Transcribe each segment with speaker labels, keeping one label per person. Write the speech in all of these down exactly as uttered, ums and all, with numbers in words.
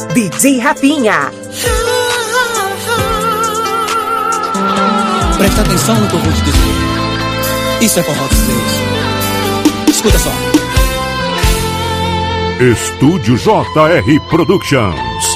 Speaker 1: D J Rafinha.
Speaker 2: Presta atenção no que eu vou te dizer. Isso é forró de seis. Escuta só.
Speaker 3: Estúdio J R Productions.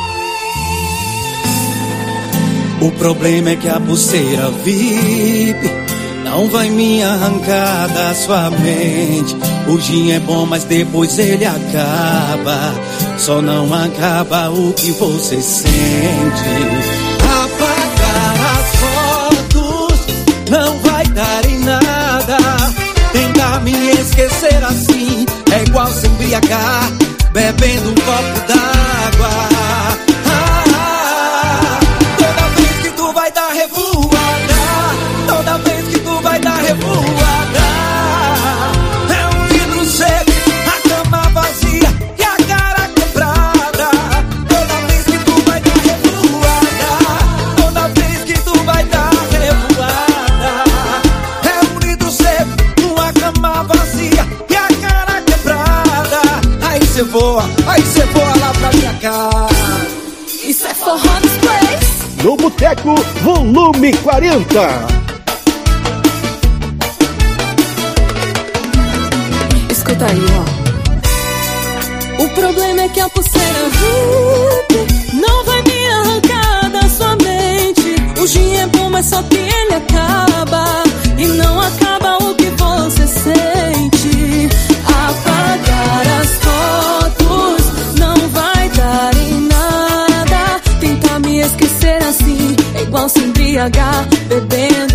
Speaker 2: O problema é que a pulseira V I P não vai me arrancar da sua mente. O gin é bom, mas depois ele acaba. Só não acaba o que você sente. Apagar as fotos não vai dar em nada. Tentar me esquecer assim é igual se embriagar bebendo um copo d'água. Ah, ah, toda vez que tu vai dar revoada, toda vez que tu vai dar revoada, é um vidro seco, a cama vazia e a cara quebrada. Toda vez que tu vai dar revoada, toda vez que tu vai dar revoada, é um vidro seco, uma cama vazia e a cara quebrada. Aí cê voa, aí cê voa lá pra minha casa.
Speaker 4: Isso é forró nos plays.
Speaker 5: No Boteco, volume quarenta.
Speaker 4: Escuta aí, ó. O problema é que a pulseira V I P não vai me arrancar da sua mente. O gin é bom, mas só que ele acaba. E não acaba o que você sente. Apagar as fotos não vai dar em nada. Tentar me esquecer assim é igual se embriagar bebendo